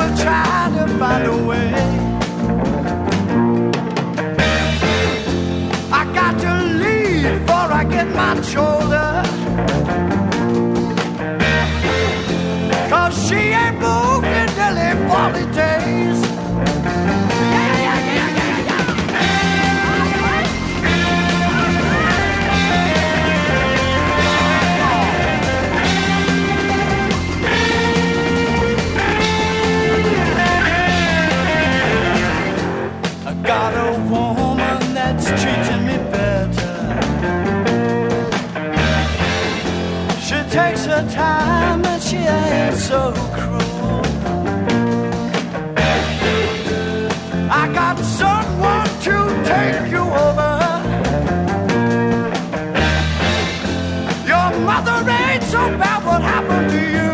will try to find a way. I got to leave before I get my shoulder, 'cause she ain't moved in nearly 40 days. Got a woman that's treating me better. She takes her time and she ain't so cruel. I got someone to take you over. Your mother ain't so bad, what happened to you?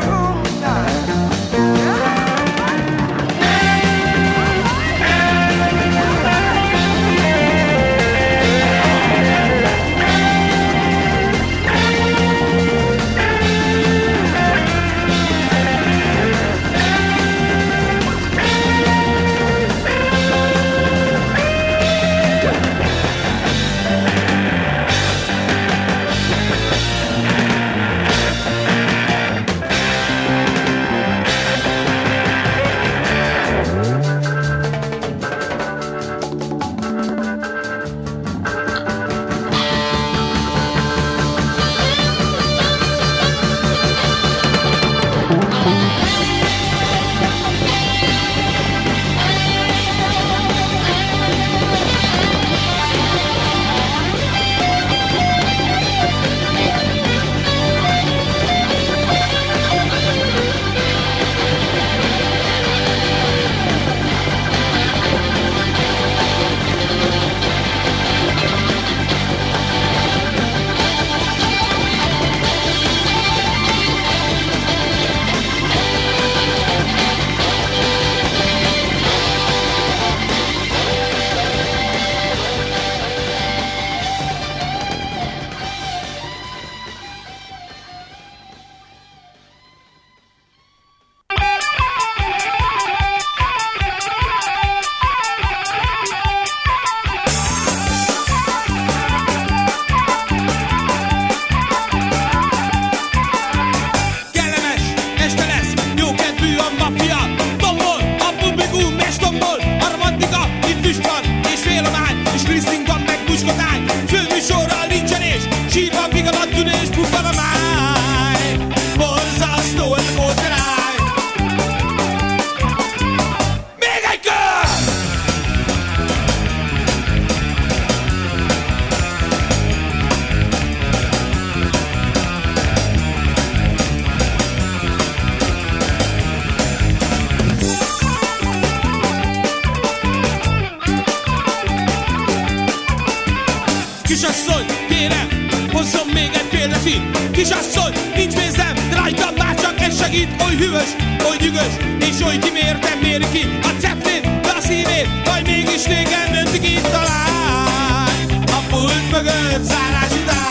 Kisasszony, kérem, hozzon még egy fél deci. Kisasszony, nincs pénzem, de rajtam már csak ez segít. Oly hűvös, oly nyűgös, és oly kimértem méri ki a cepfét, de a szívét, majd mégis régen öntik itt talán a pult mögött zárás után.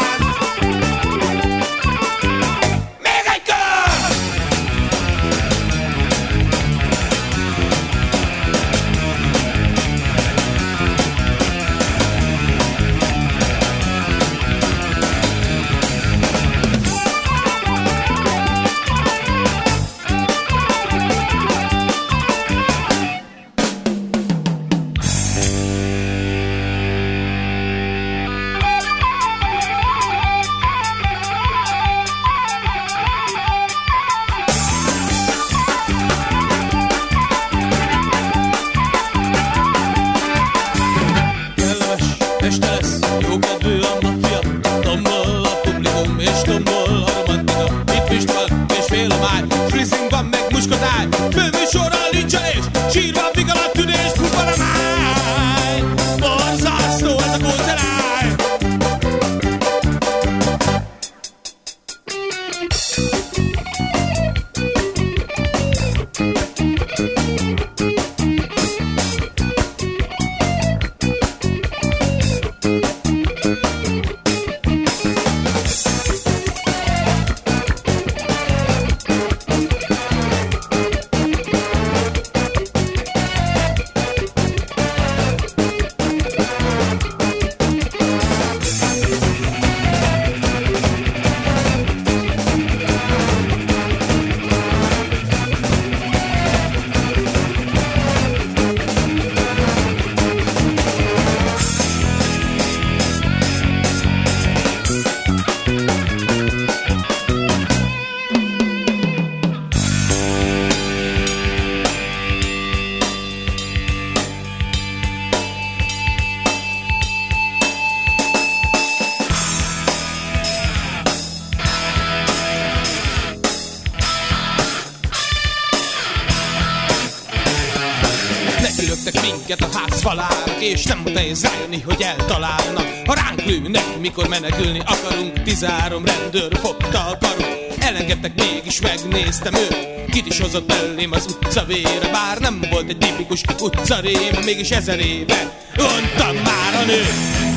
Lekülöttek minket a ház falára, és nem volt nehéz rájönni, hogy eltalálnak. Ha ránk lőnek, mikor menekülni akarunk, 13 rendőr fogta a karunk. Elengedtek, mégis megnéztem őt, kit is hozott belém az utcavére. Bár nem volt egy tipikus utcarém, mégis 1000 éve untam már a nőt.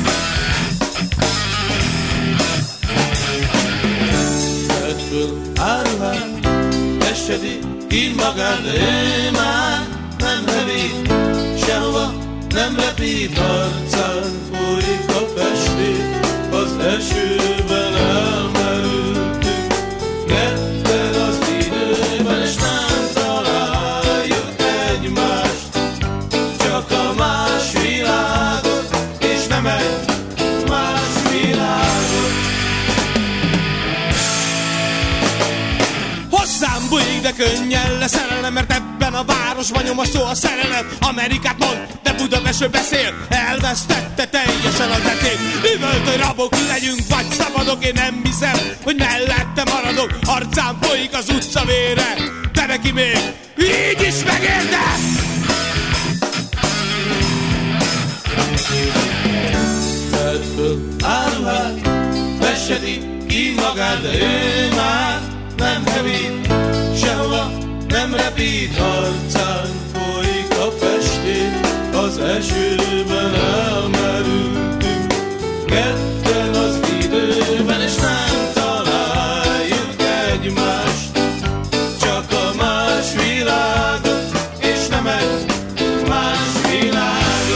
Vedd föl áruhát, esedi ki magát, de ő már nem hevít, sehova nem repít, arcán folyik a festék, az esőben elmerültünk, ketten az időben, és nem találjuk egymást, csak a más világot, és nem egy más világot. Hozzám bújik, de könnyen leszerelem, mert ebben a városban nyom a szó a szerelem. Amerikát mond, de Budapestről beszél, elvesztette teljesen az eszét. Üvölt, hogy rabok legyünk, vagy szabadok, én nem hiszem, hogy mellette maradok. Arcán folyik az utca vére, de neki még így is megérte. Vedd föl áruhát, vesedi ki magát, de ő már nem hevít, sehova nem repít, arcán folyik a festék, az esőben elmerültünk, ketten az időben, és nem találjuk egymást, csak a más világot, és nem egy más világot.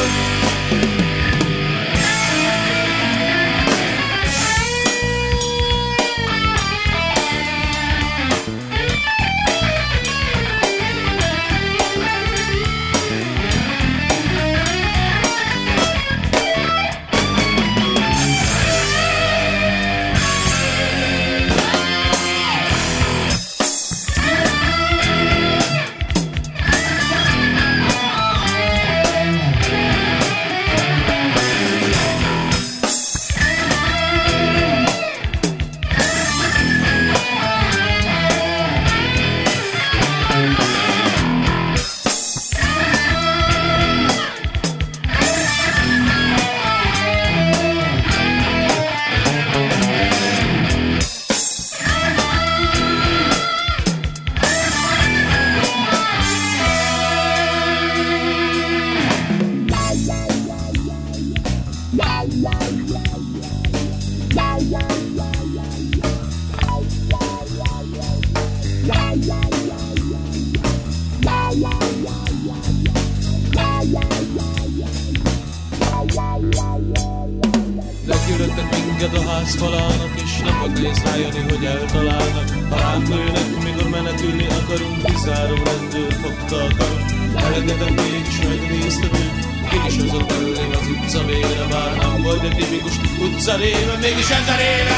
Lekülöttek minket a ház falának, és nem volt nehéz rájönni, hogy eltalálnak. Ha ránk lőnek, mikor menekülni akarunk, 13 rendőr fogta a karunk. Elengedett, mégis megnéztem őt, ki is hozott belém az utca vére. Bár nem volt egy tipikus utcaréve, mégis 1000 éve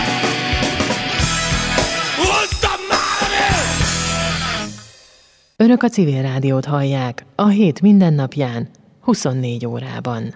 untam már a nőt! Önök a Civil Rádiót hallják a hét mindennapján, 24 órában.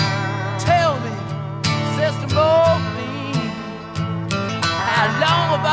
How long have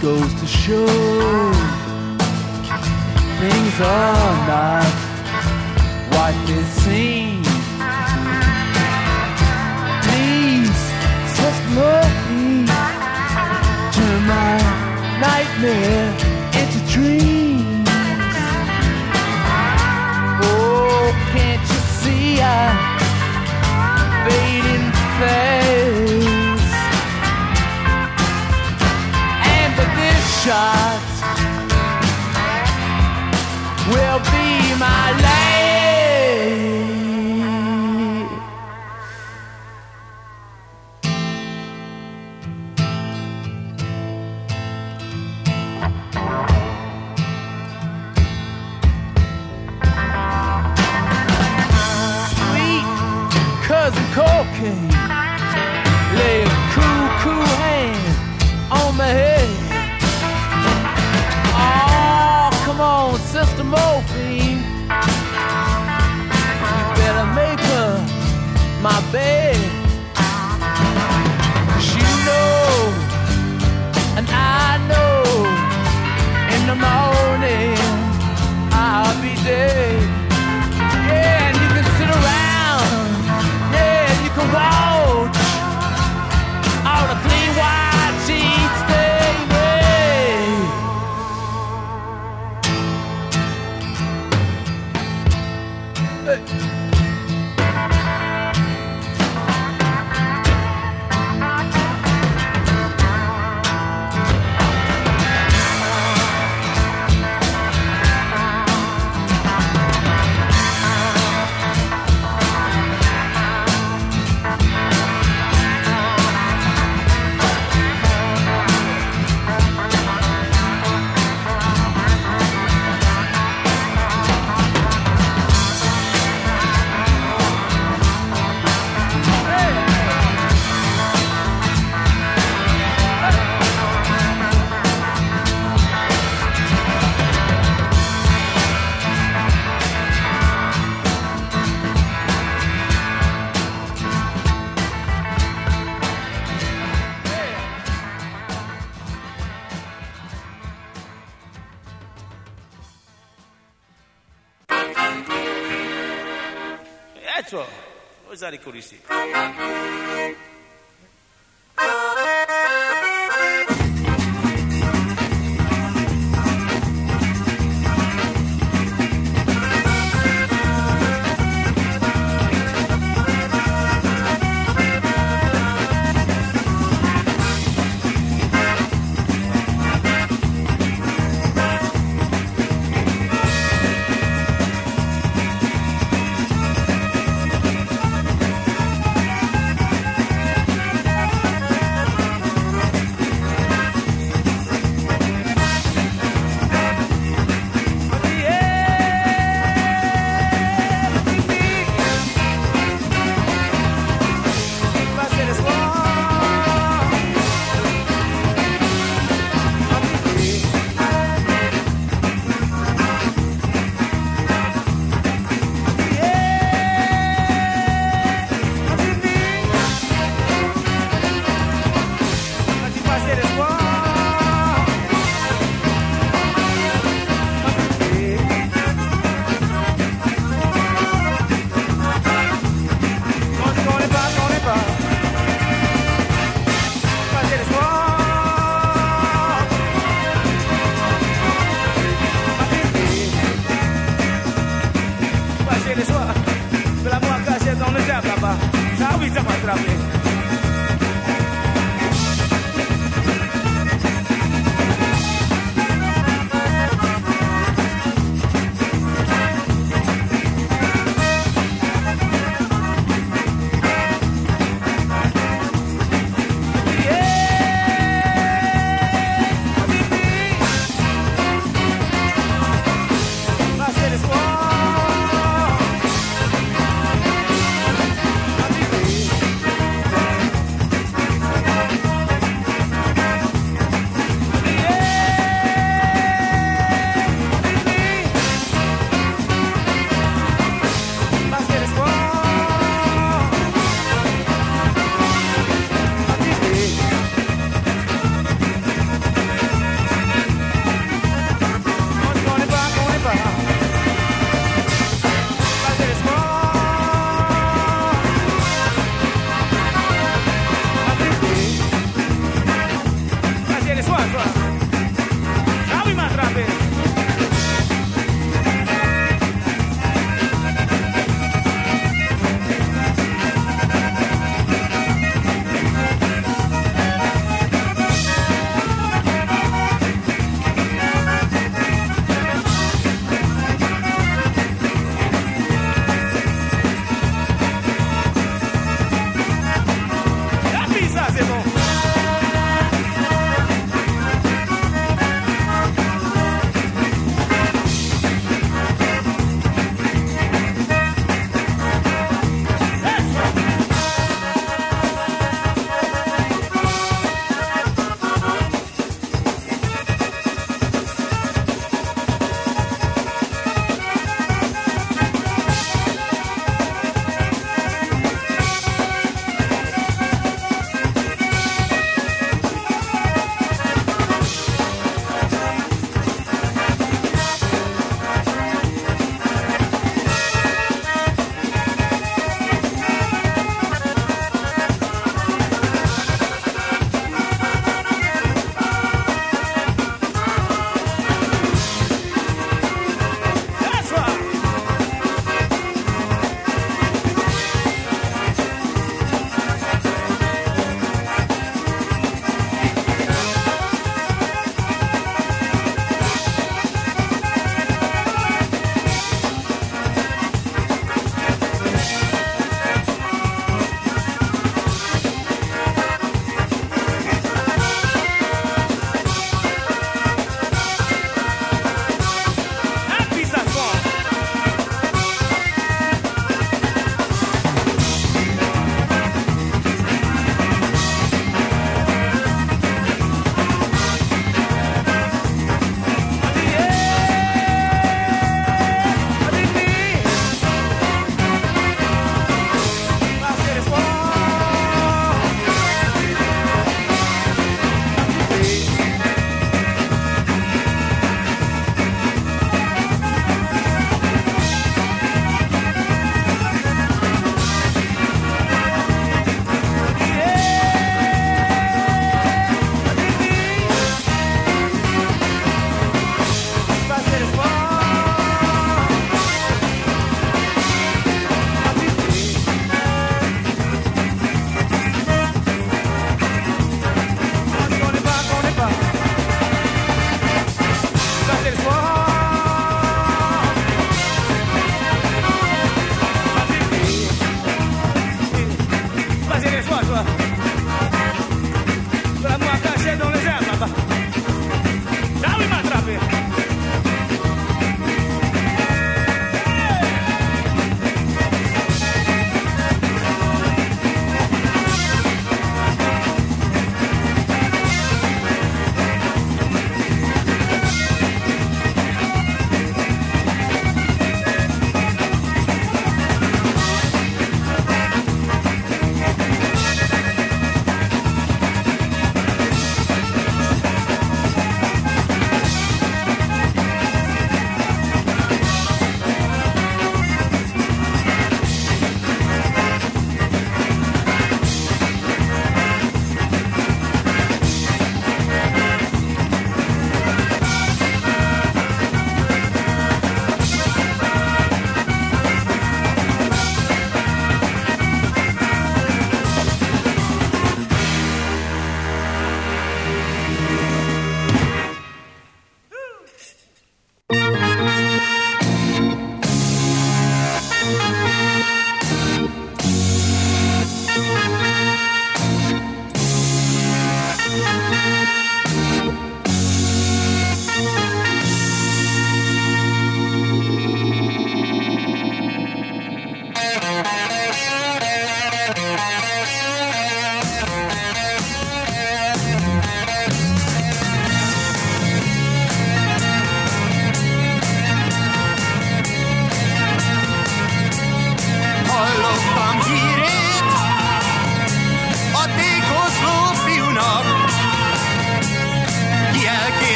goes to show things are not what they seem. Please, just love me, turn my nightmare into dreams. Oh, can't you see I'm fading fast? And that this shot will be my last. Sweet cousin cocaine, lay a cool, cool hand on my head. Oh, come on, Sister Morphine, you better make her my bed. She knows, and I know, in the morning I'll be dead. Yeah, and you can sit around, yeah, you can watch all the clean white sheets stay, hey. Zari Kuristi.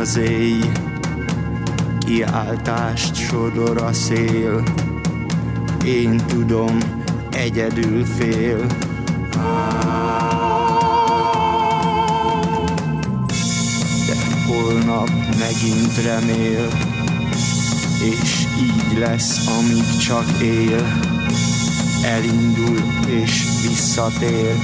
az éj, kiáltást sodor a szél. Én tudom, egyedül fél. De holnap megint remél, és így lesz, amíg csak él. Elindul és visszatér.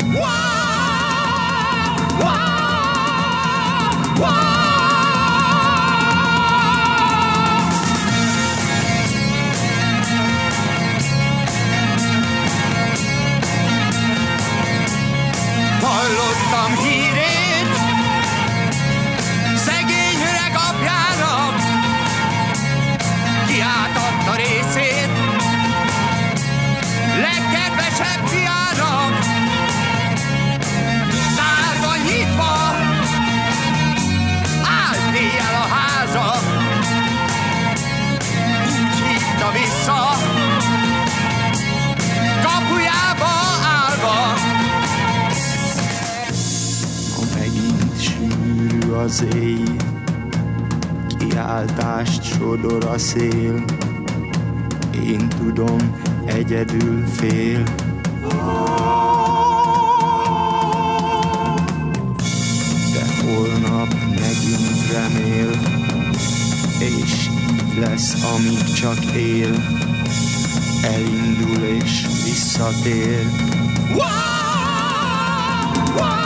Hallottam hírét szegény öreg apjának, ki átadta részét legkedvesebb fiának. Zárva nyitva állt éjjel a háza, úgy hívta vissza kapujába állva. Sűrű az éj, kiáltást sodor a szél. Én tudom, egyedül fél. De holnap megint remél, és így lesz, amíg csak él. Elindul és visszatér. Wow!